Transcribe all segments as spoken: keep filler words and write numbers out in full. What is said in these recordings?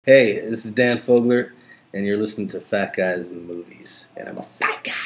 Hey, this is Dan Fogler, and you're listening to Fat Guys in the Movies, and I'm a fat guy.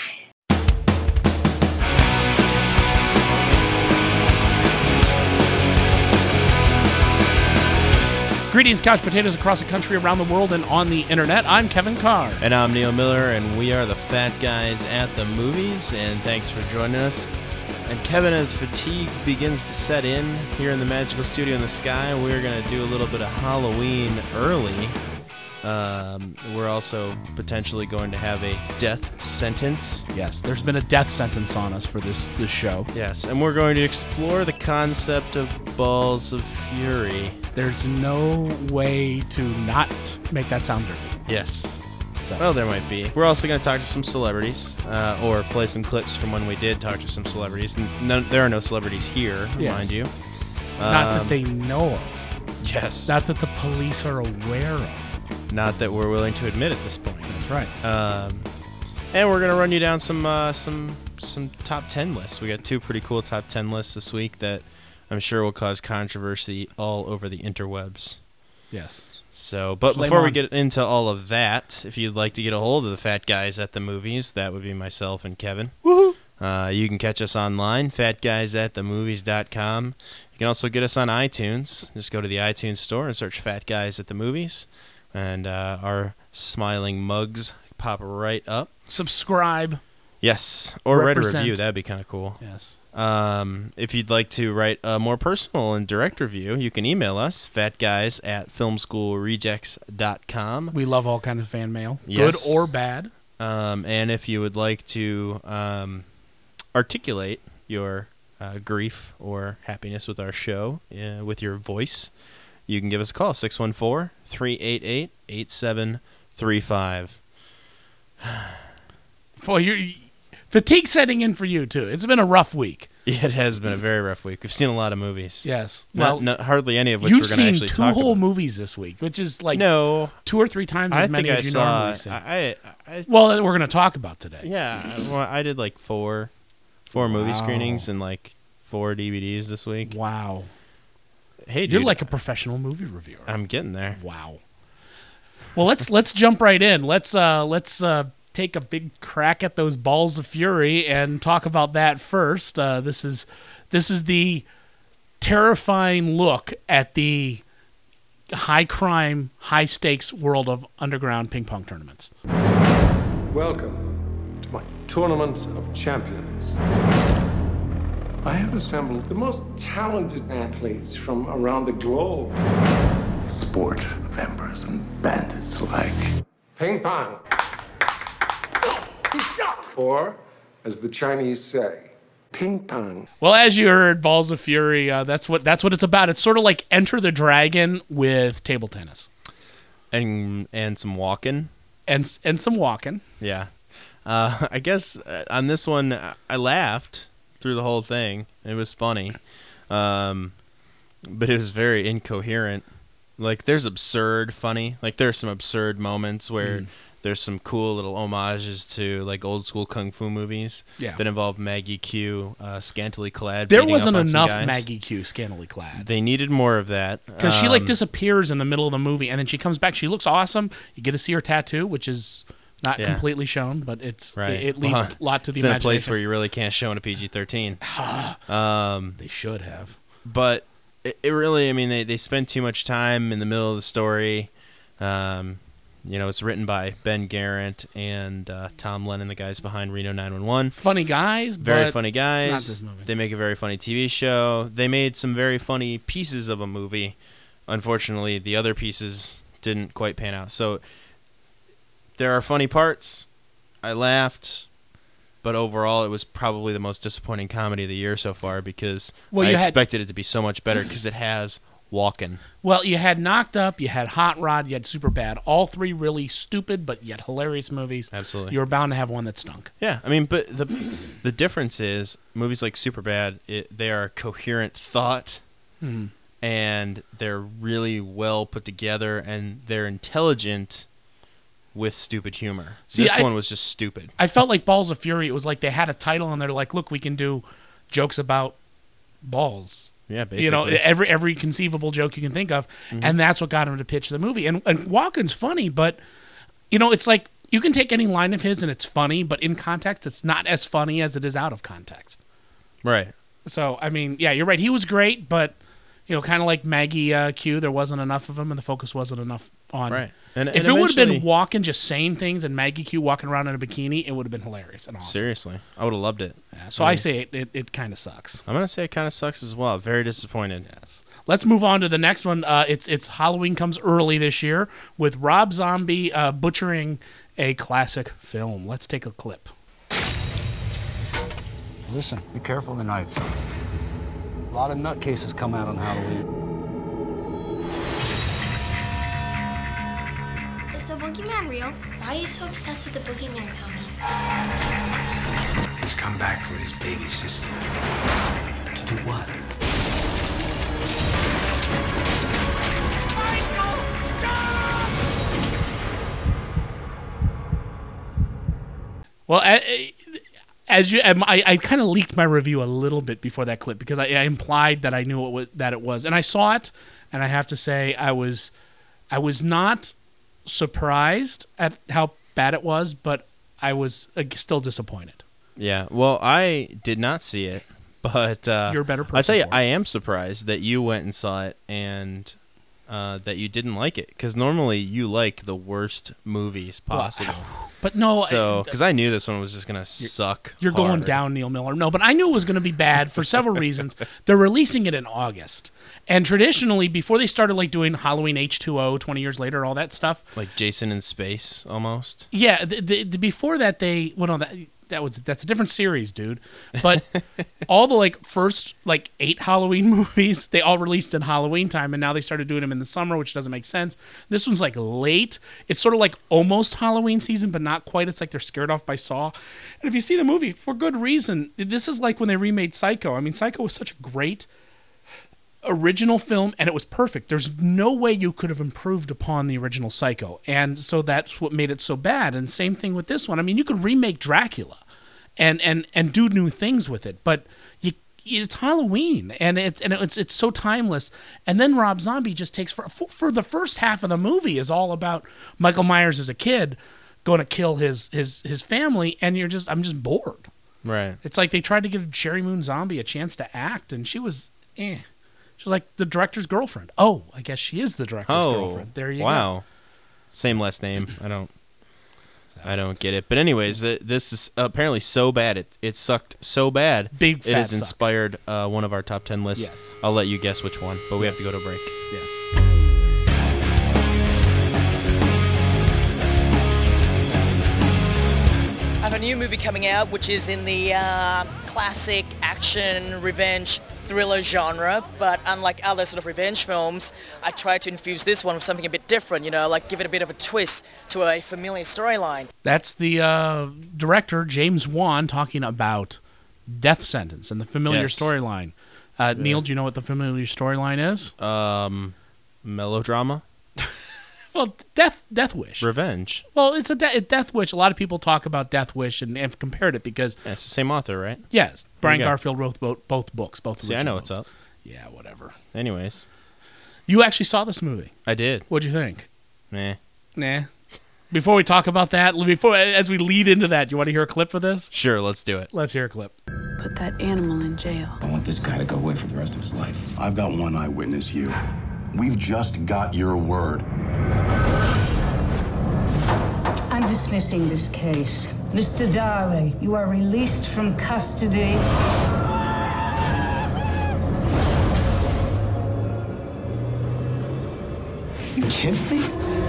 Greetings, couch potatoes across the country, around the world, and on the internet. I'm Kevin Carr. And I'm Neil Miller, and we are the Fat Guys at the Movies, and thanks for joining us. And Kevin, as fatigue begins to set in here in the magical studio in the sky, we're going to do a little bit of Halloween early. Um, we're also potentially going to have a death sentence. Yes, there's been a death sentence on us for this, this show. Yes, and we're going to explore the concept of balls of fury. There's no way to not make that sound dirty. Yes. So. Well, there might be. We're also going to talk to some celebrities, uh, or play some clips from when we did talk to some celebrities. And no, there are no celebrities here, yes. mind you. Not Um, that they know of. Yes. Not that the police are aware of. Not that we're willing to admit at this point. That's right. Um, and we're going to run you down some uh, some some top ten lists. We got two pretty cool top ten lists this week that I'm sure will cause controversy all over the interwebs. Yes. So, but Flame before we on. get into all of that, if you'd like to get a hold of the Fat Guys at the Movies, that would be myself and Kevin. Woohoo! Uh, you can catch us online, fat guys at the movies dot com. You can also get us on iTunes. Just go to the iTunes store and search Fat Guys at the Movies, and uh, our smiling mugs pop right up. Subscribe. Yes, or write a Represent. review. That'd be kind of cool. Yes. Um, if you'd like to write a more personal and direct review, you can email us, fatguys at filmschoolrejects dot com. We love all kind of fan mail, Yes. good or bad. Um, and if you would like to um, articulate your uh, grief or happiness with our show uh, with your voice, you can give us a call, six one four, three eight eight, eight seven three five. Boy, you're, fatigue setting in for you, too. It's been a rough week. It has been a very rough week. We've seen a lot of movies. Yes. Not, Well, not, hardly any of which you've we're going to seen actually two talk whole about. movies this week, which is like No. two or three times as I many think I as you saw, normally see. I, I, I, Well, that we're going to talk about today. yeah, well, I did like four, four movie Wow. screenings and like four D V Ds this week. Wow. Hey, dude, You're like a professional movie reviewer. I'm getting there. Wow. Well, let's let's jump right in. Let's uh, let's uh, take a big crack at those balls of fury and talk about that first. Uh, this is this is the terrifying look at the high crime, high stakes world of underground ping pong tournaments. Welcome to my Tournament of Champions. I have assembled the most talented athletes from around the globe. Sport of emperors and bandits alike. Ping pong. Or, as the Chinese say, ping pong. Well, as you heard, Balls of Fury, uh, that's what that's what it's about. It's sort of like Enter the Dragon with table tennis. And and some walking. And and some walking. Yeah. Uh, I guess uh, on this one, I laughed through the whole thing. It was funny. Um, but it was very incoherent. Like, there's absurd funny. Like, there's some absurd moments where mm. there's some cool little homages to, like, old school kung fu movies yeah. that involve Maggie Q, uh, scantily clad. There wasn't up on enough guys. Maggie Q scantily clad. They needed more of that. Because um, she, like, disappears in the middle of the movie, and then she comes back. She looks awesome. You get to see her tattoo, which is not yeah. completely shown, but it's right. it, it leads well, a lot to the it's in imagination. a place where you really can't show in a P G thirteen. um, they should have. But it, it really, I mean, they, they spend too much time in the middle of the story. Um, you know, it's written by Ben Garrett and uh, Tom Lennon, the guys behind Reno nine one one. Funny guys, Very but funny guys. not this movie. They make a very funny T V show. They made some very funny pieces of a movie. Unfortunately, the other pieces didn't quite pan out. So there are funny parts. I laughed. But overall, it was probably the most disappointing comedy of the year so far because Well, I you had- expected it to be so much better because it has walking. Well, you had Knocked Up, you had Hot Rod, you had Superbad. All three really stupid but yet hilarious movies. Absolutely. You were bound to have one that stunk. Yeah, I mean, but the the difference is movies like Superbad, it, they are a coherent thought, Mm-hmm. and they're really well put together, and they're intelligent with stupid humor. See, this I- one was just stupid. I felt like Balls of Fury. It was like they had a title and they're like, look, we can do jokes about balls. Yeah, basically. You know, every every conceivable joke you can think of, mm-hmm. and that's what got him to pitch the movie. And, and Walken's funny, but you know, it's like you can take any line of his and it's funny, but in context, it's not as funny as it is out of context. Right. So, I mean, yeah, you're right. He was great, but you know, kind of like Maggie uh, Q, there wasn't enough of him, and the focus wasn't enough on. Right. And, if and it would have been eventually- Walken just saying things and Maggie Q walking around in a bikini, it would have been hilarious and awesome. Seriously, I would have loved it. Yeah, so I say it, it, it kind of sucks. I'm gonna say it kind of sucks as well. Very disappointed. Yes. Let's move on to the next one. Uh, it's it's Halloween comes early this year with Rob Zombie uh, butchering a classic film. Let's take a clip. Listen, be careful tonight. A lot of nutcases come out on Halloween. Is the boogeyman real? Why are you so obsessed with the boogeyman, Tommy? He's come back for his baby sister. To do what? Well, I, as you, I, I kind of leaked my review a little bit before that clip because I, I implied that I knew it was, that it was, and I saw it, and I have to say I was, I was not surprised at how bad it was, but I was uh, still disappointed. Yeah. Well, I did not see it, but uh, You're a better person I tell you, for it. I am surprised that you went and saw it and uh, that you didn't like it, because normally you like the worst movies possible. But no, So, I- because I knew this one was just gonna suck. You're going hard. down, Neil Miller. No, but I knew it was going to be bad for several reasons. They're releasing it in August. And traditionally, before they started like doing Halloween H two O twenty years later, all that stuff. Like Jason in Space, almost. Yeah, the, the, the, before that, they, well, no, that, that was, that's a different series, dude. But all the like first like eight Halloween movies, they all released in Halloween time. And now they started doing them in the summer, which doesn't make sense. This one's like late. It's sort of like almost Halloween season, but not quite. It's like they're scared off by Saw. And if you see the movie, for good reason, this is like when they remade Psycho. I mean, Psycho was such a great original film, and it was perfect. There's no way you could have improved upon the original Psycho. And so that's what made it so bad. And same thing with this one. I mean, you could remake Dracula and and and do new things with it, but you it's Halloween, and it's and it's it's so timeless. And then Rob Zombie just takes for for the first half of the movie is all about Michael Myers as a kid going to kill his his his family, and you're just I'm just bored. Right. It's like they tried to give Sherry Moon Zombie a chance to act, and she was eh. She was like the director's girlfriend. Oh, I guess she is the director's Oh, girlfriend. There you wow. go. Same last name. I don't. I don't get it. But anyways, th- this is apparently so bad. It it sucked so bad. Big It fat has suck. inspired uh, one of our top ten lists. Yes. I'll let you guess which one, but we have to go to break. Yes. I have a new movie coming out, which is in the uh, classic action revenge thriller genre, but unlike other sort of revenge films, I tried to infuse this one with something a bit different, you know, like give it a bit of a twist to a familiar storyline. That's the uh, director, James Wan, talking about Death Sentence and the familiar Yes. storyline. Uh, Neil, do you know what the familiar storyline is? Um, melodrama, Well, Death Death Wish. revenge. Well, it's a de- Death Wish. A lot of people talk about Death Wish and have compared it because, Yeah, it's the same author, right? yes, Brian There you go. Garfield wrote both, both books, both See, I original know what's books. up. Yeah, whatever. Anyways, You actually saw this movie. I did. What'd you think? Meh. Nah. Before we talk about that, before as we lead into that, you want to hear a clip of this? Sure, let's do it. Let's hear a clip. Put that animal in jail. I want this guy to go away for the rest of his life. I've got one eyewitness, you. We've just got your word. I'm dismissing this case. Mister Darley, you are released from custody. You kidding me?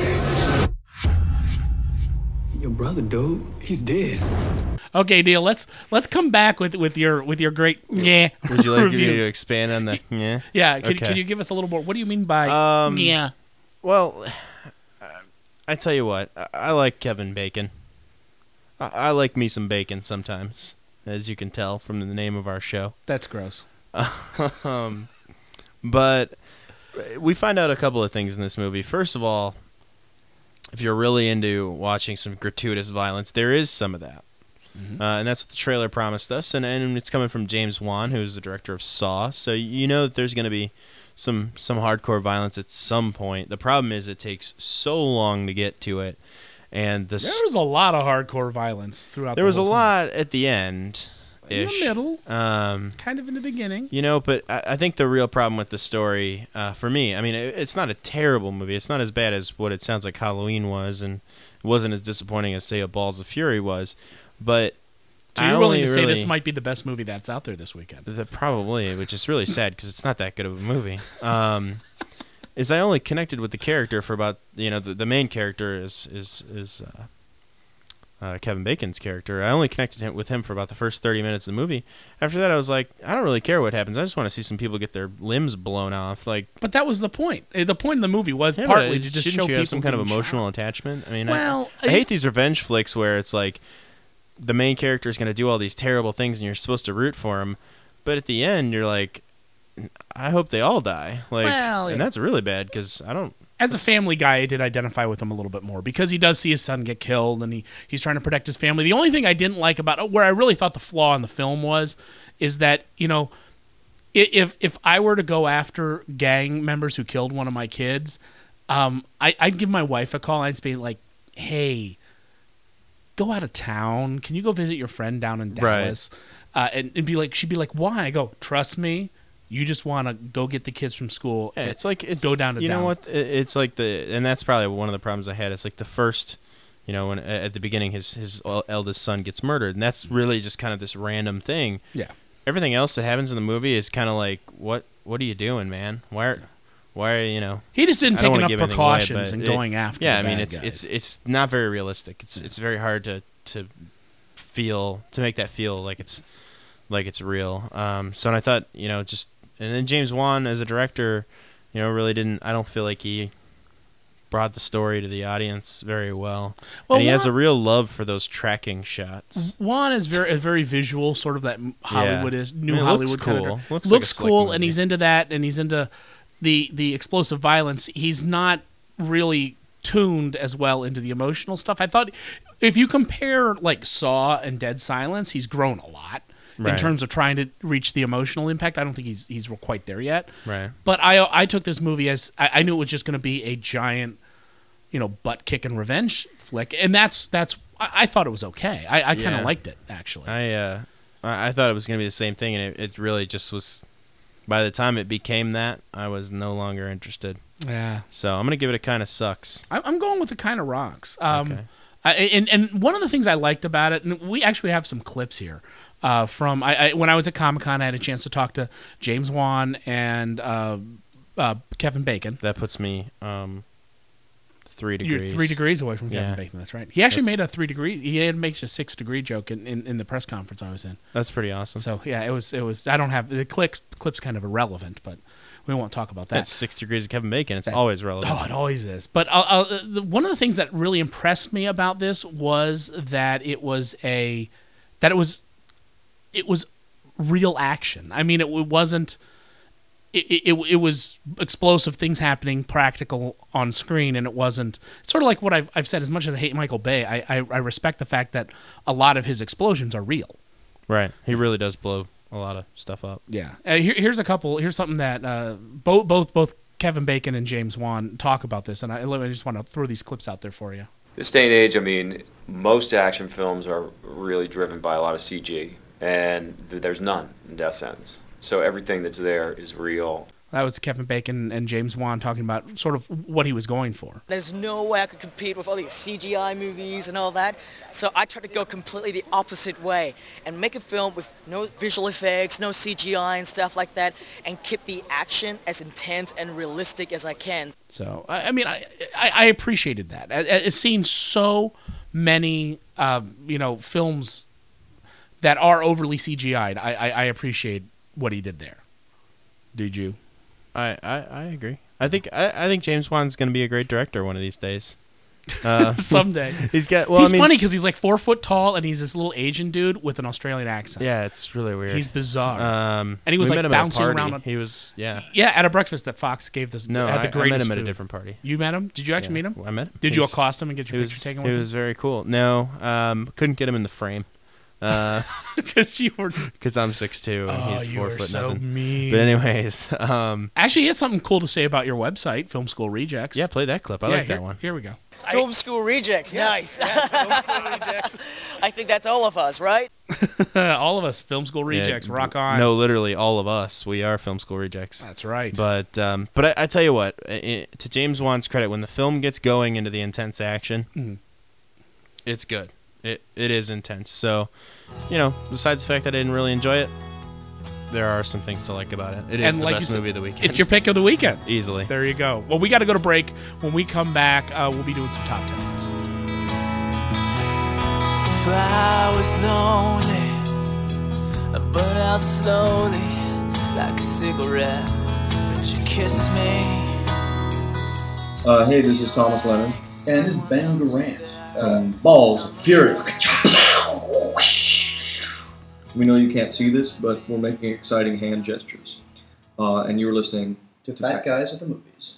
Your brother, dude, he's dead. Okay, Neil, let's let's come back with, with your with your great yeah. Would you like me review. to expand on the? Yeah. Yeah, can, Okay. can you give us a little more? What do you mean by Um, yeah? Well, I tell you what, I, I like Kevin Bacon. I, I like me some bacon sometimes, as you can tell from the name of our show. That's gross. um, but we find out a couple of things in this movie. First of all, if you're really into watching some gratuitous violence, there is some of that. Mm-hmm. Uh, and that's what the trailer promised us. And, and it's coming from James Wan, who's the director of Saw. So you know that there's going to be some some hardcore violence at some point. The problem is it takes so long to get to it. And the there was a lot of hardcore violence throughout. There the was a whole lot at the end. In the middle, um, kind of in the beginning. You know, but I, I think the real problem with the story, uh, for me, I mean, it, it's not a terrible movie. It's not as bad as what it sounds like Halloween was, and it wasn't as disappointing as, say, A Balls of Fury was. But so I you're willing to really, say this might be the best movie that's out there this weekend? The, probably, which is really sad because it's not that good of a movie. Um, is I only connected with the character for about, you know, the, the main character is is is. Uh, Uh, Kevin Bacon's character. I only connected him, with him for about the first thirty minutes of the movie. After that, I was like, I don't really care what happens. I just want to see some people get their limbs blown off. Like, but that was the point. The point of the movie was yeah, partly to just shouldn't show you people have some kind of emotional shot. attachment. I mean, well, I, I hate these revenge flicks where it's like the main character is going to do all these terrible things and you're supposed to root for him, but at the end you're like, I hope they all die. Like, well, and yeah. that's really bad because I don't. As a family guy, I did identify with him a little bit more because he does see his son get killed and he, he's trying to protect his family. The only thing I didn't like about where I really thought the flaw in the film was is that, you know, if if I were to go after gang members who killed one of my kids, um, I, I'd give my wife a call and I'd be like, hey, go out of town. Can you go visit your friend down in Dallas? Right. Uh, and, and be like, she'd be like, why? I go, trust me. You just want to go get the kids from school. Yeah, it's like it's go down to you know Dallas. what? It's like the and that's probably one of the problems I had. It's like the first, you know, when at the beginning his his eldest son gets murdered, and that's really just kind of this random thing. Yeah. Everything else that happens in the movie is kind of like, what what are you doing, man? Why are why are you know? He just didn't I take don't enough give anything precautions away, in it, going after. Yeah, the I mean bad it's guys. it's it's not very realistic. It's it's very hard to to feel to make that feel like it's like it's real. Um, so and I thought, you know, just. And then James Wan, as a director, you know, really didn't. I don't feel like he brought the story to the audience very well. well and he Wan, has a real love for those tracking shots. Wan is very, a very visual, sort of that Hollywood yeah. is new I mean, Hollywood looks kind cool. of. Looks, looks like cool, movie. and he's into that, and he's into the the explosive violence. He's not really tuned as well into the emotional stuff. I thought if you compare like Saw and Dead Silence, he's grown a lot. Right. In terms of trying to reach the emotional impact. I don't think he's he's quite there yet. Right. But I I took this movie as I, I knew it was just going to be a giant, you know, butt kicking revenge flick, and that's that's I, I thought it was okay. I, I kind of Yeah. liked it actually. I uh, I I thought it was going to be the same thing, and it, it really just was. By the time it became that, I was no longer interested. Yeah. So I'm going to give it a kind of sucks. I, I'm going with the kind of rocks. Um, Okay. I, and and one of the things I liked about it, and we actually have some clips here. Uh, from I, I when I was at Comic-Con, I had a chance to talk to James Wan and uh, uh, Kevin Bacon. That puts me um, three You're degrees. three degrees away from Kevin Yeah. Bacon. That's right. He actually That's- made a three degree. He had makes a six degree joke in, in, in the press conference I was in. That's pretty awesome. So yeah, it was it was. I don't have the clips. Clips kind of irrelevant, but we won't talk about that. That's six degrees of Kevin Bacon. It's That- always relevant. Oh, it always is. But uh, uh, the, one of the things that really impressed me about this was that it was a that it was it was real action. I mean, it, it wasn't. It, it it was explosive things happening, practical on screen, and it wasn't. It's sort of like what I've I've said. As much as I hate Michael Bay, I I, I respect the fact that a lot of his explosions are real. Right. He really does blow a lot of stuff up. Yeah. Uh, here, here's a couple. Here's something that uh, both both both Kevin Bacon and James Wan talk about this, and I, I just want to throw these clips out there for you. This day and age, I mean, most action films are really driven by a lot of C G, and th- there's none in Death Sentence. So everything that's there is real. That was Kevin Bacon and James Wan talking about sort of what he was going for. There's no way I could compete with all these C G I movies and all that, so I tried to go completely the opposite way and make a film with no visual effects, no C G I and stuff like that, and keep the action as intense and realistic as I can. So, I, I mean, I, I I appreciated that. I, I've seen so many, um, you know, films that are overly C G I'd. I, I, I appreciate what he did there. Did you? I, I, I agree. I think I, I think James Wan's going to be a great director one of these days. Uh, Someday. He's got. Well, he's I mean, funny because he's like four foot tall and he's this little Asian dude with an Australian accent. Yeah, it's really weird. He's bizarre. Um, and he was we like met him at a bouncing party. around. On, he was yeah. Yeah, at a breakfast that Fox gave this. No, at the I, I met him food. at a different party. You met him? Did you actually Yeah, meet him? I met him. Did He you was- accost him and get your he picture was, taken He with was him? very cool. No, um, couldn't get him in the frame. Uh, Because you were. Because I'm six two and Oh, he's you four were foot so nothing. mean. But anyways, um, Actually, he had something cool to say about your website, Film School Rejects. yeah, play that clip. I Yeah, like here, that one. Here we go. Film School Rejects, nice. I think that's all of us, right? All of us, Film School Rejects, Yeah, rock on. No, literally all of us. We are Film School Rejects. That's right. But um, but I, I tell you what, i to James Wan's credit, when the film gets going into the intense action, Mhm. it's good. It it is intense. So, you know, besides the fact that I didn't really enjoy it, there are some things to like about it. It is And the like you best said, movie of the weekend. It's your pick of the weekend. Easily. There you go. Well, we got to go to break. When we come back, uh, we'll be doing some top ten lists. If I was lonely, I burn out slowly like a cigarette. Would you kiss me? Uh, hey, this is Thomas Lennon and Ben Durant. Um, balls of fury. We know you can't see this, but we're making exciting hand gestures. Uh, and you're listening to Fat Guys at the Movies.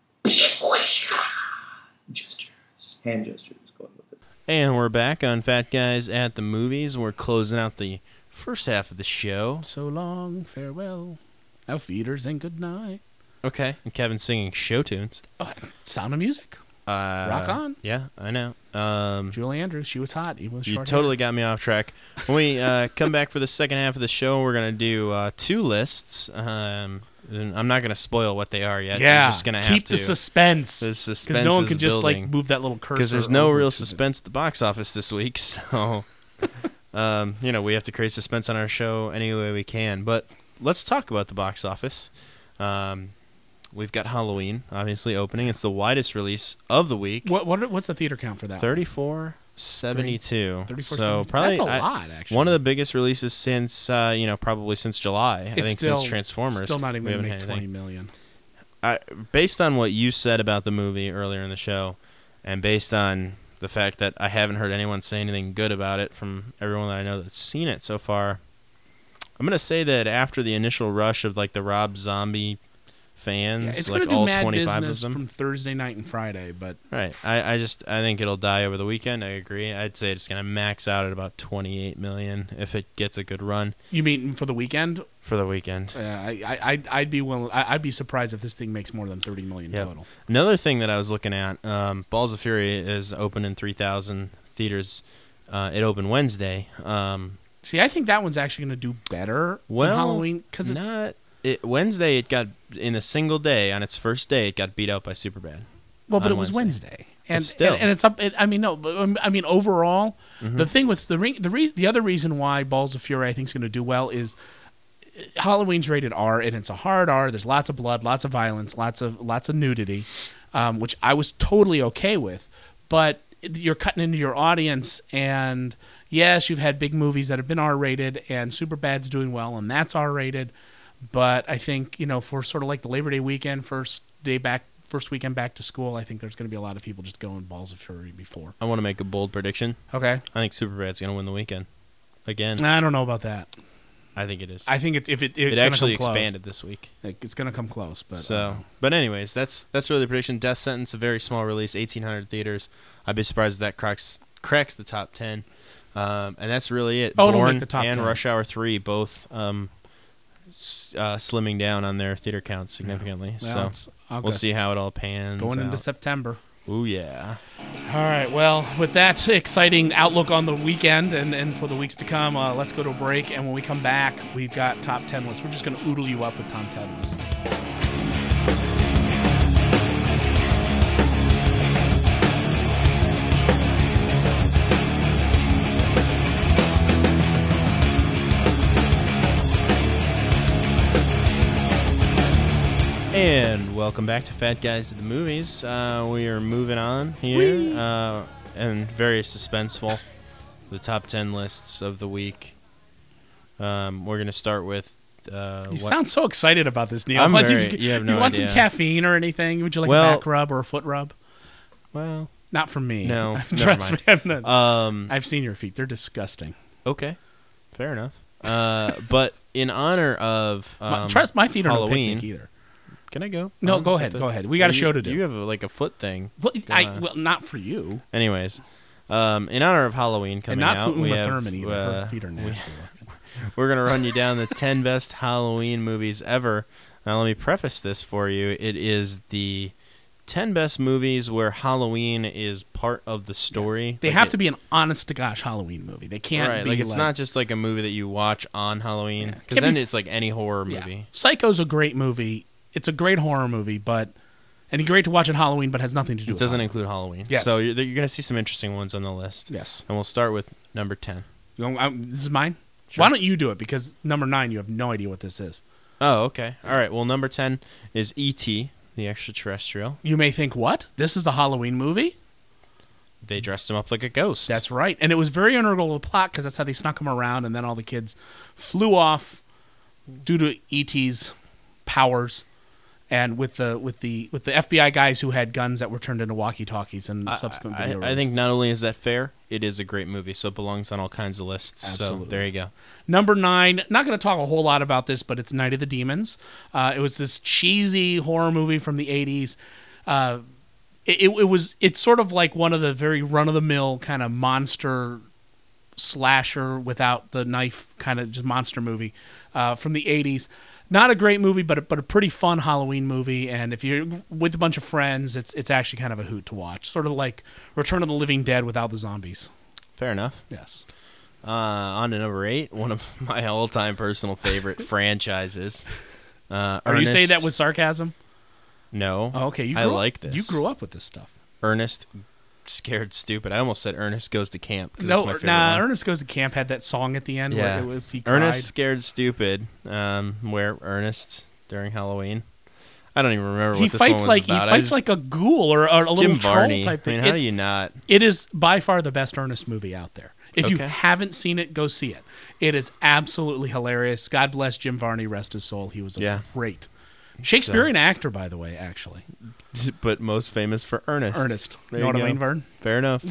Gestures. Hand gestures. Going with it. And we're back on Fat Guys at the Movies. We're closing out the first half of the show. So long, farewell, auf Wiedersehen, good night. Okay. And Kevin's singing show tunes. Oh, Sound of Music. Uh, Rock on. Yeah, I know. Um, Julie Andrews, she was hot, even with you short totally hair. got me off track. When we uh, come back for the second half of the show, we're going to do uh, two lists. Um, and I'm not going to spoil what they are yet. Yeah, You're just gonna have keep to. the suspense. The suspense no one is can just building. like move that little cursor. Because there's no over real to the- suspense at the box office this week, so um, you know we have to create suspense on our show any way we can. But let's talk about the box office. Um, we've got Halloween, obviously opening. It's the widest release of the week. What what what's the theater count for that? thirty-four seventy-two. thirty-four So seventy-two. probably That's a I- lot, actually. One of the biggest releases since uh, you know probably since July. I It's think still, since Transformers. Still not even we going to haven't make had twenty anything. million. I, based on what you said about the movie earlier in the show, and based on the fact that I haven't heard anyone say anything good about it from everyone that I know that's seen it so far, I'm gonna say that after the initial rush of like the Rob Zombie fans, Yeah, it's like going to do all mad twenty-five business of them, from Thursday night and Friday, but right? I, I just I think it'll die over the weekend. I agree. I'd say it's gonna max out at about twenty-eight million if it gets a good run you mean for the weekend? for the weekend. Uh, I, I I'd, I'd be willing. I, I'd be surprised if this thing makes more than thirty million Yep. total. Another thing that I was looking at, um, Balls of Fury is open in three thousand theaters. Uh, it opened Wednesday. Um, See, I think that one's actually going to do better well, than Halloween because it's not it, Wednesday. It got in a single day on its first day. It got beat out by Superbad. well, but on it was Wednesday, and But still. and, and it's up. It, I mean, no, but, um, I mean overall, Mhm. the thing with the ring, the re- the other reason why Balls of Fury I think is going to do well is Halloween's rated R, and it's a hard R. There's lots of blood, lots of violence, lots of lots of nudity, um, which I was totally okay with. But you're cutting into your audience, and yes, you've had big movies that have been R-rated, and Superbad's doing well, and that's R-rated. But I think you know, for sort of like the Labor Day weekend, first day back, first weekend back to school, I think there's going to be a lot of people just going Balls of Fury before. I want to make a bold prediction. Okay, I think Superbad's going to win the weekend again. I don't know about that. I think it is. I think it, if it it's it gonna actually come close. expanded this week. Like, it's going to come close, but So, uh, but anyways, that's that's really the prediction. Death Sentence, a very small release, eighteen hundred theaters. I'd be surprised if that cracks cracks the top ten. Um, and that's really it. Oh, it'll Bourne make the top and ten. Rush Hour three both um, s- uh, slimming down on their theater counts significantly. Well, so it's we'll August. see how it all pans going into out. September. Ooh, yeah. All right. Well, with that exciting outlook on the weekend and, and for the weeks to come, uh, let's go to a break. And when we come back, we've got top ten lists. We're just going to oodle you up with top ten lists. And welcome back to Fat Guys at the Movies. Uh, we are moving on here, uh, and very suspenseful. The top ten lists of the week. Um, we're going to start with. Uh, You what- sound so excited about this, Neil. I'm Like, very- you have no you want idea. some caffeine or anything? Would you like Well- a back rub or a foot rub? Well, not from me. No, never Trust mind. me. I'm not, Um, I've seen your feet. They're disgusting. Okay, fair enough. Uh, but in honor of um, My- trust my feet are no Halloween, picnic either. Can I go? No, on go with ahead, the- go ahead. We got a You- show to do. You have a, like a foot thing. Well, I, going on. well, not for you. Anyways, Um, in honor of Halloween coming and not out, for we Uma have, Thurman either. uh, Her feet are we- nasty looking. We're going to run you down the ten best Halloween movies ever. Now, let me preface this for you. It is the ten best movies where Halloween is part of the story. They Like have it- to be an honest-to-gosh Halloween movie. They can't right, be like it's not just like a movie that you watch on Halloween, because Can't then be- it's like any horror Yeah. movie. Psycho's a great movie. It's a great horror movie, but and great to watch at Halloween, but has nothing to do It with doesn't Halloween. include Halloween. Yes. So you're, you're going to see some interesting ones on the list. Yes. And we'll start with number ten. You know, um, this is mine? Sure. Why don't you do it? Because number nine, you have no idea what this is. Oh, okay. All right. Well, number ten is E T, the extraterrestrial. You may think, what? This is a Halloween movie? They dressed him up like a ghost. That's right. And it was very integral to the plot because that's how they snuck him around, and then all the kids flew off due to E T's powers. And with the with the with the F B I guys who had guns that were turned into walkie-talkies and subsequent I, video I think releases. not only is that fair, it is a great movie, so it belongs on all kinds of lists. Absolutely. So there you go. Number nine, not going to talk a whole lot about this, but it's Night of the Demons. Uh, it was this cheesy horror movie from the eighties. Uh, it, it was it's sort of like one of the very run-of-the-mill kind of monster slasher without the knife kind of just monster movie uh, from the eighties. Not a great movie, but a, but a pretty fun Halloween movie. And if you're with a bunch of friends, it's it's actually kind of a hoot to watch. Sort of like Return of the Living Dead without the zombies. Fair enough. Yes. Uh, on to number eight, one of my all-time personal favorite franchises. Uh, Are you saying Ernest- that with sarcasm? No. Oh, okay. You I grew up- like this. You grew up with this stuff. Ernest Scared Stupid. I almost said Ernest Goes to Camp. 'cause No, that's my favorite nah. one. Ernest Goes to Camp had that song at the end Yeah. where it was he cried. Ernest Scared Stupid, um, where Ernest during Halloween. I don't even remember He what this fights one was like about. he I fights just- like a ghoul or, or a It's little Jim troll Varney. type thing. I mean, how It's- do you not? It is by far the best Ernest movie out there. If you Okay. haven't seen it, go see it. It is absolutely hilarious. God bless Jim Varney, rest his soul. He was a Yeah. great Shakespearean actor, by the way. Actually, But most famous for Ernest. Ernest. There You know what I go. mean, Vern? Fair enough.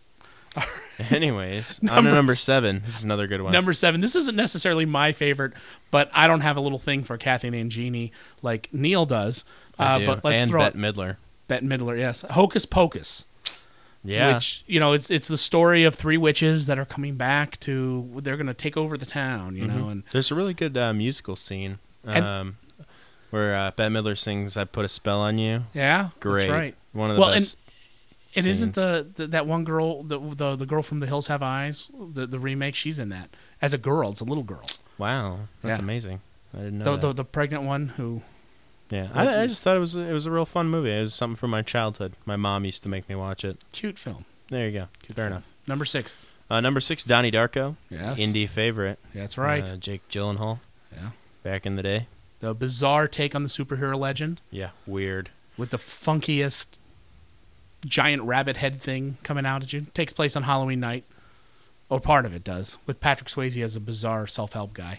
Anyways, on to Number- number seven. This is another good one. Number seven. This isn't necessarily my favorite, but I don't have a little thing for Kathy Nanjini like Neil does. I Uh, do. But let's and throw Bette Midler. Bette Midler, yes. Hocus Pocus. Yeah. Which, you know, it's it's the story of three witches that are coming back to, they're going to take over the town, you know. Mhm. and There's a really good uh, musical scene And- um, where uh, Bette Midler sings "I Put a Spell on You." Yeah, great. that's right. One of the well, best. And, and isn't scenes. the, the that one girl, the, the the girl from The Hills Have Eyes, the the remake, she's in that as a girl. It's a little girl. Wow, that's Yeah. amazing. I didn't know The, that. the the pregnant one who. yeah, I, I just thought it was it was a real fun movie. It was something from my childhood. My mom used to make me watch it. Cute film. There you go. Cute Fair film. enough. Number six. Uh, number six, Donnie Darko. Yes. Indie favorite. That's right. Uh, Jake Gyllenhaal. Yeah. Back in the day. The bizarre take on the superhero legend Yeah. Weird. with the funkiest giant rabbit head thing coming out at you. Takes place on Halloween night, or part of it does, with Patrick Swayze as a bizarre self-help guy.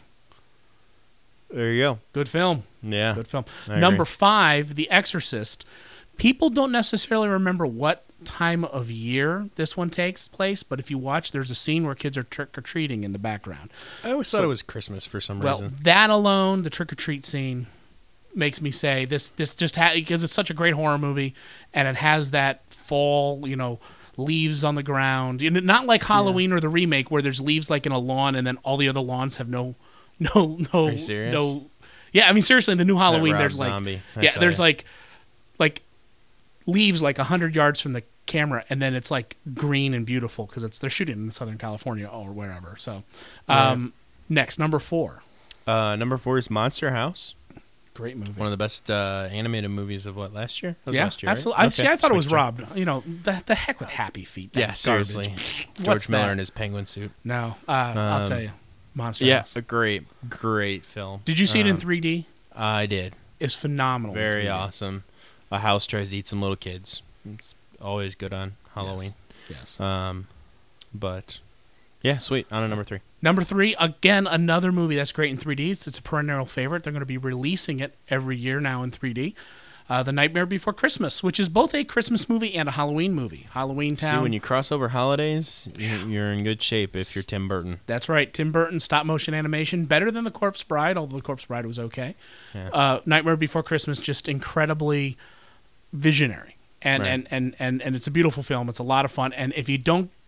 There you go. Good film. Yeah. Good film. I Number agree. five, The Exorcist. People don't necessarily remember what time of year this one takes place, but if you watch, there's a scene where kids are trick-or-treating in the background. I always So- thought it was Christmas for some Well, reason. that alone, the trick-or-treat scene, makes me say this this just ha- because it's such a great horror movie, and it has that fall, you know, leaves on the ground. You know, not like Halloween or the remake where there's leaves like in a lawn and then all the other lawns have no no no Are you serious? no yeah, I mean seriously, in the new Halloween Rob there's like Zombie, I yeah, tell there's ya. like like leaves like a hundred yards from the camera, and then it's like green and beautiful because it's they're shooting in Southern California or wherever. So, um, next number four, Uh, number four is Monster House. great movie. One of the best uh, animated movies of what last year? That was Yeah, last year, right? absolutely. I, see, Okay, I thought it was switched up. robbed. You know, the, the heck with Happy Feet. that Yeah, garbage. seriously. George What's Miller that? in his penguin suit. No, uh, I'll Um, tell you, Monster Yeah, House. a great, great film. Did you see it in Um, three D? I did. It's phenomenal. in Very three D. awesome. A house tries to eat some little kids. It's always good on Halloween. Yes. Um, but yeah, sweet. On to number three. Number three, again, another movie that's great in three D. It's, it's a perennial favorite. They're going to be releasing it every year now in three D. Uh, The Nightmare Before Christmas, which is both a Christmas movie and a Halloween movie. Halloween Town. See, when you cross over holidays, you- you're in good shape if you're Tim Burton. That's right. Tim Burton, stop motion animation. Better than The Corpse Bride, although The Corpse Bride was okay. Yeah. Uh, Nightmare Before Christmas, just incredibly visionary. And, Right. and, and, and, and it's a beautiful film. It's a lot of fun. And if you don't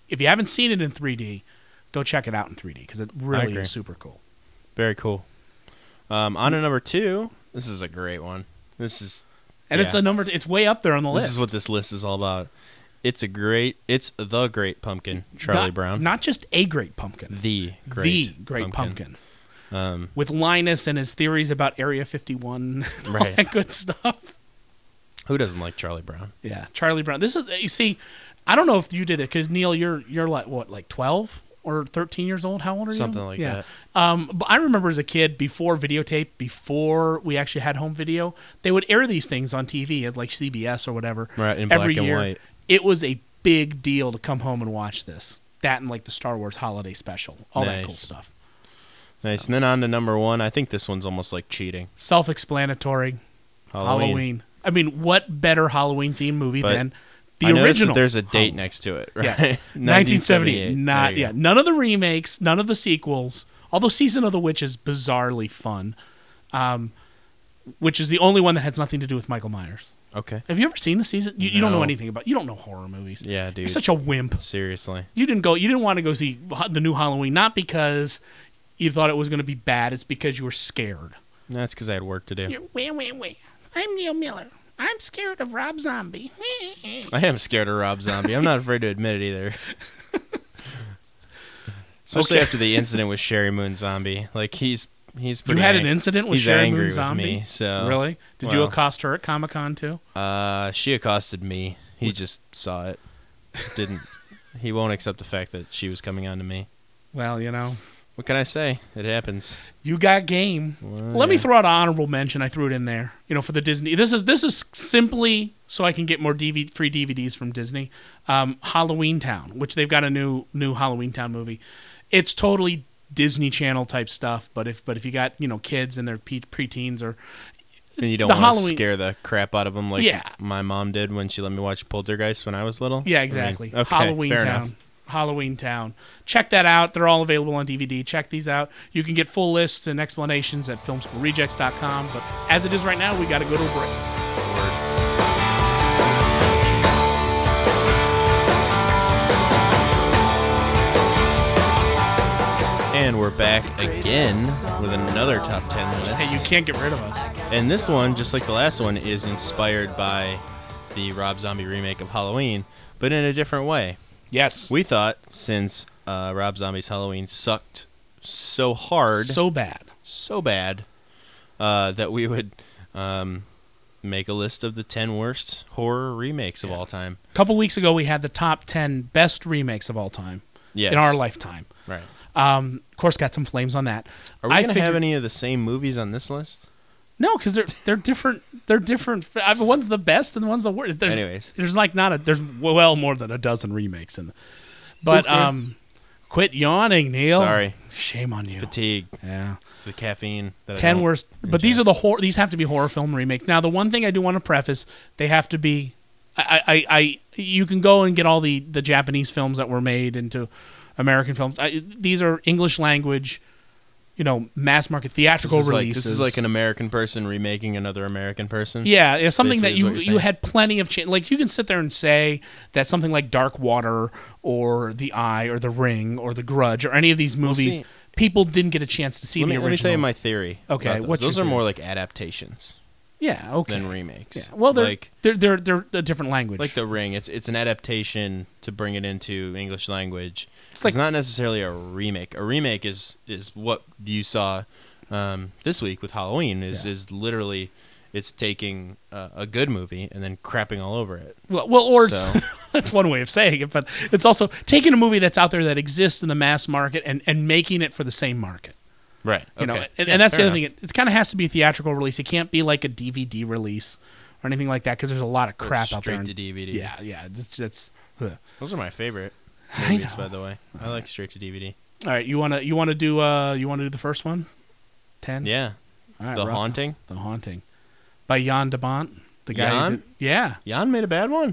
if you haven't seen it in three D, go check it out in three D because it really is super cool. Very cool. Um, on to number two. This is a great one. This is, and yeah. it's a number. It's way up there on the this list. This is what this list is all about. It's a great. It's the Great Pumpkin, Charlie not, Brown. Not just a Great Pumpkin. The Great. The Great Pumpkin. pumpkin. Um, With Linus and his theories about Area fifty-one, and right. all that good stuff. Who doesn't like Charlie Brown? Yeah, Charlie Brown. This is you see. I don't know if you did it because Neil, you're you're like what, like twelve or thirteen years old? How old are you? Something like yeah. that. Um, but I remember as a kid, before videotape, before we actually had home video, they would air these things on T V at like C B S or whatever. Right, in every black and year. white. It was a big deal to come home and watch this. That and like the Star Wars Holiday Special, all nice. that cool stuff. Nice. So. And then on to number one. I think this one's almost like cheating. Self-explanatory. Halloween. Halloween. I mean, what better Halloween themed movie but than the I original? That there's a date Halloween. next to it, right? Yes. nineteen seventy-eight. Not yeah. Go. None of the remakes, none of the sequels. Although Season of the Witch is bizarrely fun, um, which is the only one that has nothing to do with Michael Myers. Okay. Have you ever seen the season? You, no. you don't know anything about. You don't know horror movies. Yeah, dude. You're such a wimp. Seriously. You didn't go. You didn't want to go see the new Halloween, not because you thought it was going to be bad. It's because you were scared. That's because I had work to do. You're, wait, wait, wait. I'm Neil Miller. I'm scared of Rob Zombie. I am scared of Rob Zombie. I'm not afraid to admit it either. Especially Okay. after the incident with Sherry Moon Zombie. Like, he's he's pretty You had ang- an incident with he's Sherry angry Moon with Zombie? me, so Really? Did you well, accost her at Comic-Con too? Uh, she accosted me. He just saw it. Didn't. He won't accept the fact that she was coming on to me. Well, you know. What can I say? It happens. You got game. Well, Let me yeah. throw out an honorable mention. I threw it in there. You know, for the Disney. This is this is simply so I can get more D V D, free D V Ds from Disney. Um, Halloween Town, which they've got a new new Halloween Town movie. It's totally Disney Channel type stuff. But if but if you got you know kids and their pre- preteens or And you don't the want to Halloween- scare the crap out of them like Yeah. my mom did when she let me watch Poltergeist when I was little. Yeah, I mean, exactly. okay, Halloween fair Town. enough. Halloween Town. Check that out. They're all available on D V D. Check these out. You can get full lists and explanations at film school rejects dot com. But as it is right now, we got to go to a break. And we're back again with another top ten list. Hey, you can't get rid of us. And this one, just like the last one, is inspired by the Rob Zombie remake of Halloween, but in a different way. Yes. We thought since uh, Rob Zombie's Halloween sucked so hard, So bad. so bad, uh, that we would um, make a list of the ten worst horror remakes of all time. A couple weeks ago, we had the top ten best remakes of all time Yes. in our lifetime. Right. Um, of course, got some flames on that. Are we I going to have figured- any of the same movies on this list? No, because they're they're different. They're different. I mean, one's the best and one's the worst. There's, Anyways. there's like not a there's well more than a dozen remakes in. The, but Okay. um, quit yawning, Neil. Sorry. Shame on you. Fatigue. Yeah. It's the caffeine. That I Ten don't worst, but these are the hor- These have to be horror film remakes. Now, the one thing I do want to preface: they have to be. I, I, I you can go and get all the, the Japanese films that were made into American films. I, these are English language, you know, mass market theatrical This is, like, releases. this is like an American person remaking another American person. Yeah, it's something Basically that is you what you're you saying. had plenty of chance. Like you can sit there and say that something like Dark Water or The Eye or The Ring or The Grudge or any of these Well, movies, see- people didn't get a chance to see let the me, original. let me tell you my theory. Okay, about those. what's your those are theory? more like adaptations. Yeah, okay. Than remakes. Yeah. Well, they're, like they're they're they're a different language. like The Ring. It's it's an adaptation to bring it into English language. It's It's, like- not necessarily a remake. A remake is is what you saw um, this week with Halloween. Is Yeah. is literally it's taking uh, a good movie and then crapping all over it. Well, well or it's- So- that's one way of saying it, but it's also taking a movie that's out there that exists in the mass market and, and making it for the same market. Right. You know, okay. and, Yeah, and that's the fair other enough. thing. It, it kind of has to be a theatrical release. It can't be like a D V D release or anything like that because there's a lot of Or crap out there. straight to D V D. Yeah, yeah. That's, that's ugh. Those are my favorite I movies, know. by the way. I like straight to D V D. All right. You wanna you wanna do uh you wanna do the first one? Ten. Yeah. All right, The rough. Haunting. The Haunting, by Jan de Bont, the guy. Jan? Who did, yeah. Jan made a bad one.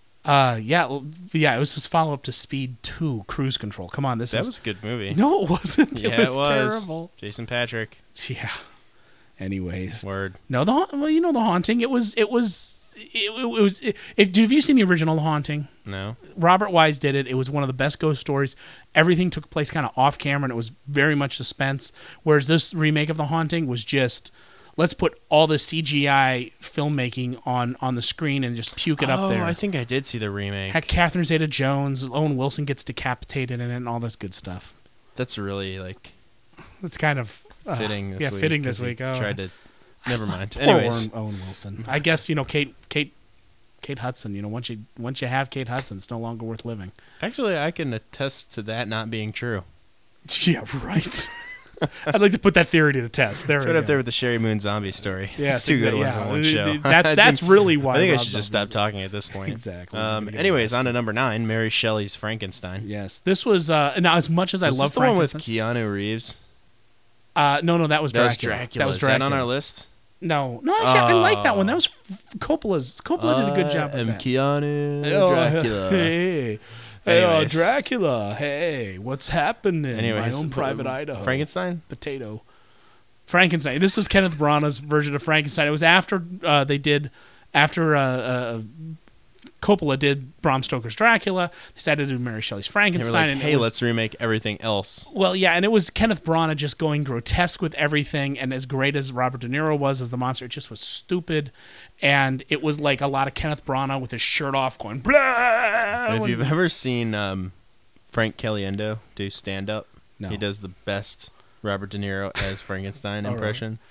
Uh, yeah, well, yeah. It was his follow up to Speed Two, Cruise Control. Come on, this That is was a good movie. No, it wasn't. It Yeah, was, it was. terrible. Jason Patrick. Yeah. Anyways, Word. no, the Ha- well, you know, the Haunting. It was, it was, it, it was. It, if, have you seen the original The Haunting? No. Robert Wise did it. It was one of the best ghost stories. Everything took place kind of off camera, and it was very much suspense. Whereas this remake of The Haunting was just, let's put all the C G I filmmaking on, on the screen and just puke it oh, up there. I think I did see the remake. Heck, Catherine Zeta-Jones, Owen Wilson gets decapitated in it, and all this good stuff. That's really like. It's kind of uh, fitting. This yeah, week, fitting this week. Oh. Tried to. Never mind. Poor Anyways, Owen, Owen Wilson. I guess you know Kate, Kate, Kate Hudson. You know, once you once you have Kate Hudson, it's no longer worth living. Actually, I can attest to that not being true. Yeah, right. I'd like to put that theory to the test. There, it's right up there with the Sherry Moon zombie story. Yeah, it's two good exactly, ones yeah. on one show. That's that's really why. I think Rob I should just Zombie stop talking at this point. Exactly. Um, anyways, on to number nine, Mary Shelley's Frankenstein. Yes, this was uh, now as much as was I love this the one with Frankenstein. Keanu Reeves. Uh, no, no, that was That was Dracula. Dracula. That was Is Dracula. that on our list? No, no, actually, I like that one. That was F- Coppola's. Coppola did a good job with I am that. Keanu Oh, Dracula. Hey, hey, oh, Anyways. Dracula. Hey, what's happening? Anyways, My own but- private Idaho. Frankenstein? Potato. Frankenstein. This was Kenneth Branagh's version of Frankenstein. It was after uh, they did, after uh, uh, Coppola did Bram Stoker's Dracula. They decided to do Mary Shelley's They were Frankenstein. like, and it hey, was, let's remake everything else. Well, yeah, and it was Kenneth Branagh just going grotesque with everything, and as great as Robert De Niro was as the monster, it just was stupid, and it was like a lot of Kenneth Branagh with his shirt off going blah. And if you've when- ever seen um, Frank Caliendo do stand-up, No. he does the best Robert De Niro as Frankenstein All right. impression.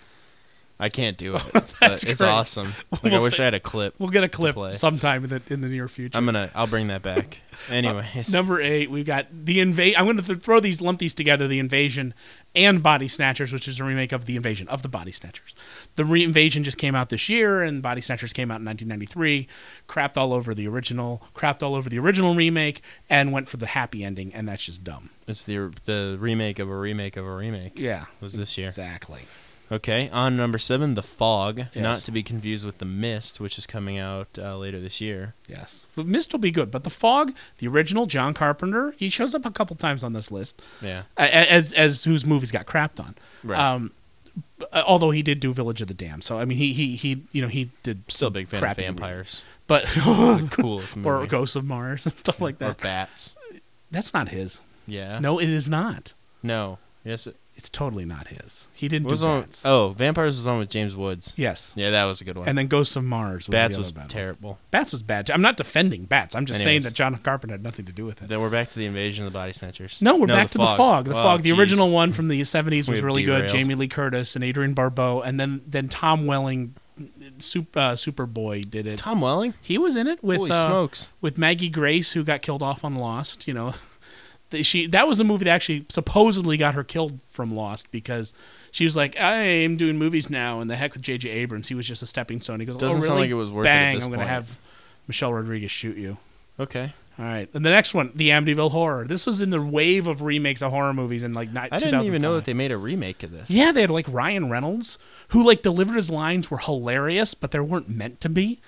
I can't do it, but That's it's great. awesome. Like We'll I wish fi- I had a clip. We'll get a to clip play. sometime in the in the near future. I'm gonna. I'll bring that back. Anyways, Number eight, we've got the invade. I'm going to th- throw these, lump these together: the Invasion and Body Snatchers, which is a remake of the Invasion of the Body Snatchers. The re- Invasion just came out this year, and Body Snatchers came out in nineteen ninety-three. Crapped all over the original, crapped all over the original remake, and went for the happy ending, and that's just dumb. it's the the remake of a remake of a remake. Yeah, was this year exactly. Okay, on number seven, The Fog, Yes. not to be confused with The Mist, which is coming out uh, later this year. Yes, the Mist will be good, but the Fog, the original John Carpenter, he shows up a couple times on this list. Yeah. A- as as whose movies got crapped on. Right. Um, b- although he did do Village of the Damned, so I mean he he he you know he did Still a some big fan of crappy vampires. but The coolest movie. or Ghosts of Mars and stuff like Or that. Bats. That's not his. Yeah. No, it is not. No. Yes. It, It's totally not his. He didn't what was do on, Bats. Oh, Vampires was on with James Woods. Yes. Yeah, that was a good one. And then Ghosts of Mars was Bats the was other bad one. terrible. Bats was bad. I'm not defending Bats. I'm just saying Anyways. that John Carpenter had nothing to do with it. Then we're back to the Invasion of the Body Snatchers. No, we're back to the Fog. The Oh, Fog, the geez. original one from the seventies was We've really good. derailed. Jamie Lee Curtis and Adrian Barbeau, and then then Tom Welling, Super uh, Superboy did it. Tom Welling? He was in it with Holy uh, smokes. with Maggie Grace, who got killed off on Lost. You know, The- she that was the movie that actually supposedly got her killed from Lost because she was like, I am doing movies now, and the heck with J J Abrams. He was just a stepping stone. He goes, Doesn't oh, really? sound like it was worth it at Bang! this I'm going to point. have Michelle Rodriguez shoot you. Okay. All right, and the next one, the Amityville Horror. This was in the wave of remakes of horror movies in like ni- I didn't even know that they made a remake of this. Yeah, they had like Ryan Reynolds, who like delivered his lines were hilarious, but they weren't meant to be.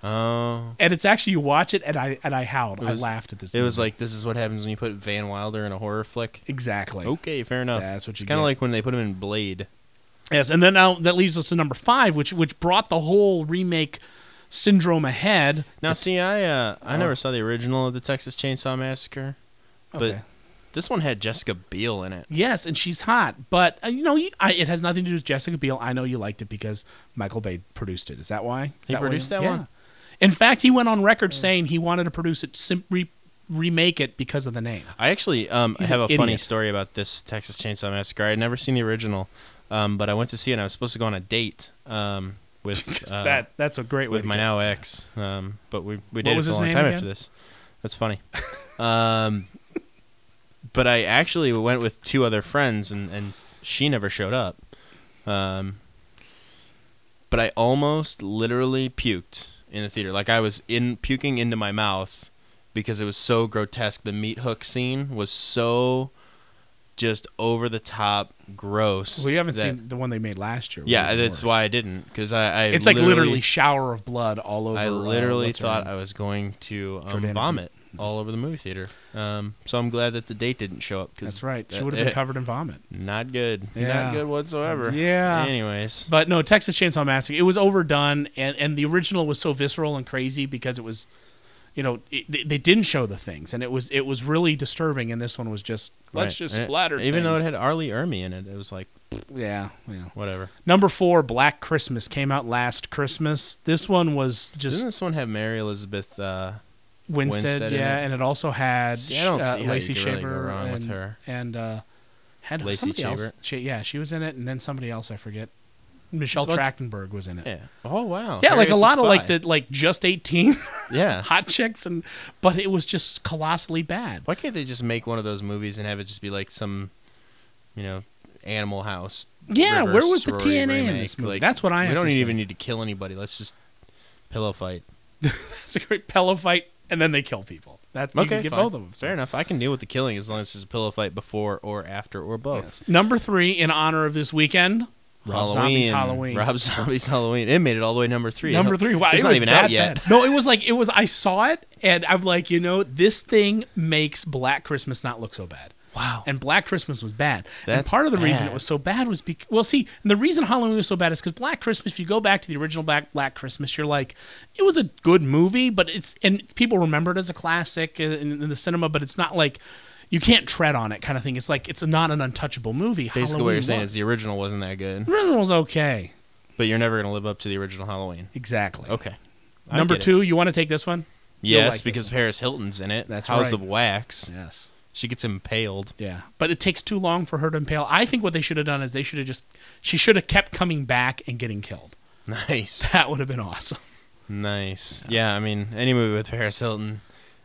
Oh. And it's actually you watch it, and I and I howled. It was- I laughed at this. It was movie. like, this is what happens when you put Van Wilder in a horror flick. Exactly. Okay, fair enough. That's what It's you kind of get. like when they put him in Blade. Yes, and then now that leaves us to number five, which which brought the whole remake syndrome ahead. Now, It's- see, I uh, I Oh. never saw the original of the Texas Chainsaw Massacre, but Okay. this one had Jessica Biel in it. Yes, and she's hot, but uh, you know, you, I, it has nothing to do with Jessica Biel. I know you liked it because Michael Bay produced it. Is that why? Is He that why produced you- that yeah. one? In fact, he went on record saying he wanted to produce it, sim- re- remake it because of the name. I actually um, He's have a an funny idiot. story about this Texas Chainsaw Massacre. I had never seen the original, um, but I went to see it, and I was supposed to go on a date um, with uh, that that's a great way with to my go. now ex. Um, but we we What dated was for a his long name time again? after this. That's funny. um, but I actually went with two other friends, and, and she never showed up. Um, but I almost literally puked in the theater. Like I was in puking into my mouth because it was so grotesque. The meat hook scene was so just over the top gross. Well, you haven't that- seen the one they made last year. Yeah, Even that's worse. why I didn't. Because I, I It's like literally shower of blood all over. I uh, literally what's her thought name? I was going to um, Jordana vomit. all over the movie theater. Um, so I'm glad that the date didn't show up. Cause That's right. She that- would have been eh, covered in vomit. Not good. Yeah. Not good whatsoever. Yeah. Anyways. But no, Texas Chainsaw Massacre, it was overdone, and, and the original was so visceral and crazy because it was, you know, it, they, they didn't show the things, and it was it was really disturbing, and this one was just, let's Right. just And it- splatter Even things. though it had Arlie Ermy in it, it was like, yeah, yeah. whatever. Number four, Black Christmas, came out last Christmas. This one was just... Doesn't this one have Mary Elizabeth uh, Winstead, Winstead in yeah, it? and it also had See, I don't uh, see how Lacey you could really go Shaver wrong and, with her. and uh, had Lacey somebody else. Chabert? She, yeah, she was in it, and then somebody else I forget. Michelle There's a bunch- Trachtenberg was in it. Yeah. Oh wow. Yeah, like Harriet a the lot of like Spy. the like just eighteen Yeah. hot chicks, and but it was just colossally bad. Why can't they just make one of those movies and have it just be like some, you know, Animal House? Yeah, reverse where was the sorority T N A in remake? this movie? Like, That's what I We have don't to even say. need to kill anybody. Let's just pillow fight. It's a great pillow fight, and then they kill people. That's you Okay, can get fine. both of them. Fair enough. I can deal with the killing as long as there's a pillow fight before or after or both. Number three, in honor of this weekend, Rob Zombie's Halloween. Rob Zombie's Halloween. It made it all the way to number three. Number three. Wow, it's it not was even that out yet. bad. No, it was like it was. I saw it, and I'm like, you know, this thing makes Black Christmas not look so bad. Wow. And Black Christmas was bad. That's and part of the reason bad. it was so bad was because, well, see, and the reason Halloween was so bad is because Black Christmas, if you go back to the original Black, Black Christmas, you're like, it was a good movie, but it's, and people remember it as a classic in, in the cinema, but it's not like, you can't tread on it kind of thing. It's like, it's not an untouchable movie. Basically, Halloween what you're saying was. is the original wasn't that good. The original was okay. But you're never going to live up to the original Halloween. Exactly. Okay. I Number get it. two, you want to take this one? You'll Yes, like this because one. Paris Hilton's in it. That's House right. of Wax. Yes. She gets impaled. Yeah, but it takes too long for her to impale. I think what they should have done is they should have just, she should have kept coming back and getting killed. Nice. That would have been awesome. Nice. Yeah, I mean, any movie with Paris Hilton,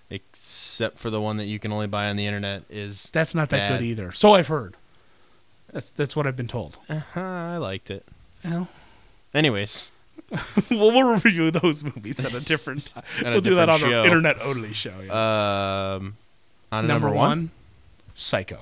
except for the one that you can only buy on the internet, is That's not that bad. good either. So I've heard. That's that's what I've been told. Uh-huh, I liked it. Well, Anyways, well, we'll review those movies at a different time. At a we'll do that on different our show. internet only show. Yes. um, on number, number, one, Psycho.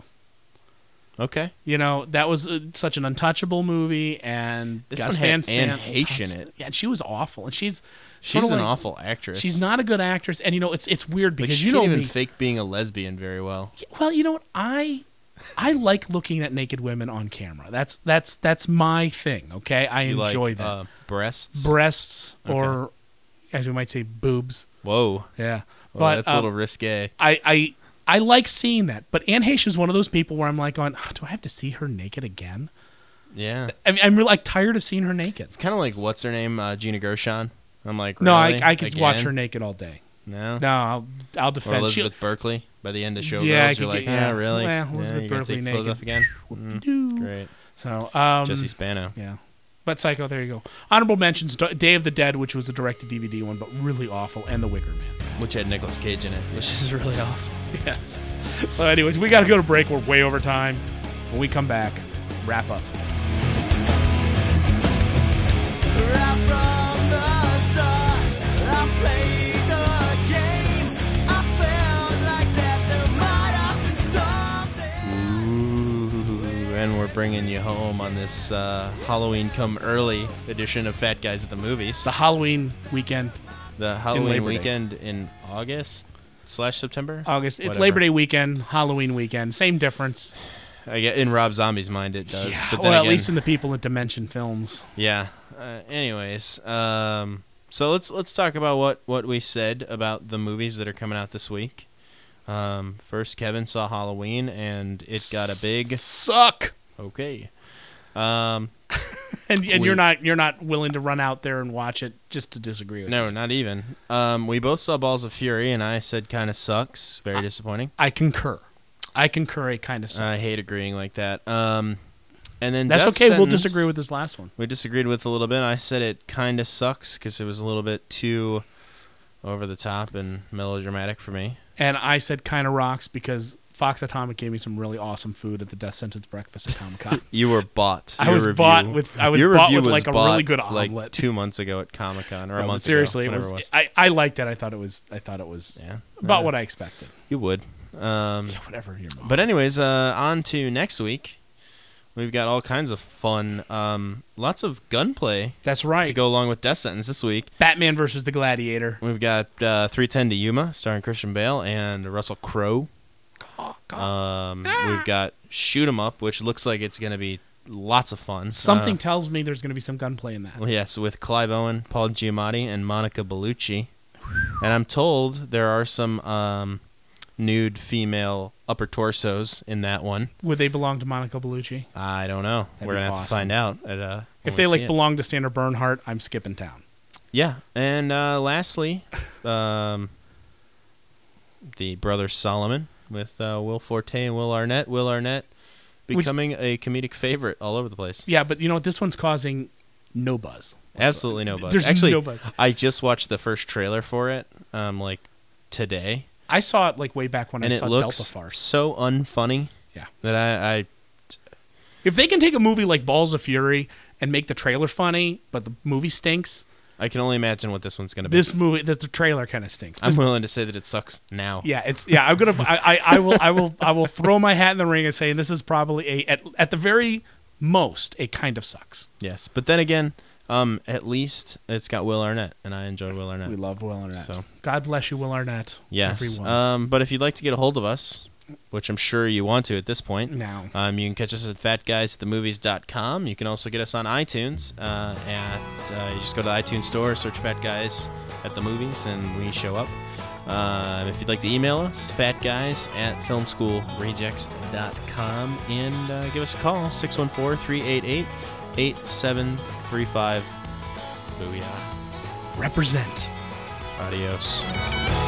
Okay. You know, that was uh, such an untouchable movie, and This Gus one had Van Sant Anne Heche in touched it. Yeah, and she was awful, and she's She's sorta an like- awful actress. She's not a good actress, and you know, it's it's weird Like, because she you can't know even me. fake being a lesbian very well. Well, you know what? I I like looking at naked women on camera. That's that's that's my thing. Okay, I You enjoy like, that. uh, breasts? breasts, Okay. or as we might say, boobs. Whoa. Yeah, Well, but that's a um, little risque. I I I like seeing that. But Anne Heche is one of those people where I'm like, going, oh, do I have to see her naked again? Yeah. I mean, I'm really like tired of seeing her naked. It's kind of like, what's her name? Uh, Gina Gershon. I'm like, No, really? I I could Again? watch her naked all day. No? No, I'll I'll Or defend. She- Elizabeth Berkley by the end of Showgirls. Yeah, I you're could like, get- yeah. ah, really? Well, Yeah, Elizabeth you're gonna Berkley take your clothes naked. off again? Mm, great. So, um, Jesse Spano. Yeah. But Psycho, there you go. Honorable mentions: D- Day of the Dead, which was a direct-to-D V D one, but really awful, and The Wicker Man. Which had Nicolas Cage in it, which is really awful. Yes. So, anyways, we got to go to break. We're way over time. When we come back, wrap up. Ooh, and we're bringing you home on this uh, Halloween Come Early edition of Fat Guys at the Movies. The Halloween weekend. The Halloween Labor Day. weekend in August slash September? August. It's Whatever. Labor Day weekend, Halloween weekend. Same difference. I get, in Rob Zombie's mind, it does. Yeah, but then well, again, at least in the people at Dimension Films. Yeah. Uh, anyways, um, so let's let's talk about what, what we said about the movies that are coming out this week. Um, first, Kevin saw Halloween, and it got a big suck. Okay. Um, and and we- you're not you're not willing to run out there and watch it just to disagree with no, me. not even. Um, we both saw Balls of Fury, and I said kind of sucks. Very disappointing. I concur. I concur. It kind of sucks. I hate agreeing like that. Um, and then That's Death okay. We'll Sentence, disagree with this last one. We disagreed with a little bit. I said it kind of sucks because it was a little bit too over the top and melodramatic for me. And I said kind of rocks because Fox Atomic gave me some really awesome food at the Death Sentence breakfast at Comic Con. You were bought. I Your was review- bought with I was your bought review with was like a bought really good like omelet. two months ago at Comic Con or a No, month seriously, ago. it whatever was, it was. I, I liked it. I thought it was I thought it was Yeah. about Uh, what I expected. You would. Um, Yeah, whatever. Your mom. But anyways, uh, on to next week. We've got all kinds of fun, um, lots of gunplay. That's right. To go along with Death Sentence this week. Batman versus the Gladiator. We've got uh, three ten to Yuma, starring Christian Bale and Russell Crowe. Um, we've got Shoot 'Em Up, which looks like it's going to be lots of fun. Something uh, tells me there's going to be some gunplay in that. Well, yes, with Clive Owen, Paul Giamatti, and Monica Bellucci. And I'm told there are some um, nude female upper torsos in that one. Would they belong to Monica Bellucci? I don't know. That'd We're be going to have to awesome. find out. At, uh, If when they we like see it. belong to Sandra Bernhardt, I'm skipping town. Yeah, and uh, lastly, um, the Brothers Solomon with uh, Will Forte and Will Arnett. Will Arnett becoming Which, a comedic favorite all over the place. Yeah, but you know what? This one's causing no buzz. Absolutely no buzz. There's Actually, no buzz. I just watched the first trailer for it, um, like today. I saw it like way back when and I it saw looks Delta Farce. So unfunny. Yeah. That I, I. If they can take a movie like Balls of Fury and make the trailer funny, but the movie stinks. I can only imagine what this one's going to be. This movie, the, the trailer kind of stinks. I'm This, willing to say that it sucks now. Yeah, it's yeah. I'm gonna. I, I, I will. I will. I will throw my hat in the ring and say this is probably a at, at the very most a kind of sucks. Yes, but then again, um, at least it's got Will Arnett, and I enjoy Will Arnett. We love Will Arnett. So God bless you, Will Arnett. yes. Everyone. Um, but if you'd like to get a hold of us, which I'm sure you want to at this point, now um, you can catch us at fat guys at the movies dot com. You can also get us on iTunes. Uh, at uh, you just go to the iTunes store, search Fat Guys at the Movies, and we show up. Uh, if you'd like to email us, fatguys at film school rejects dot com, and uh, give us a call, six one four, three eight eight, eight seven three five. Booyah. Represent. Adios.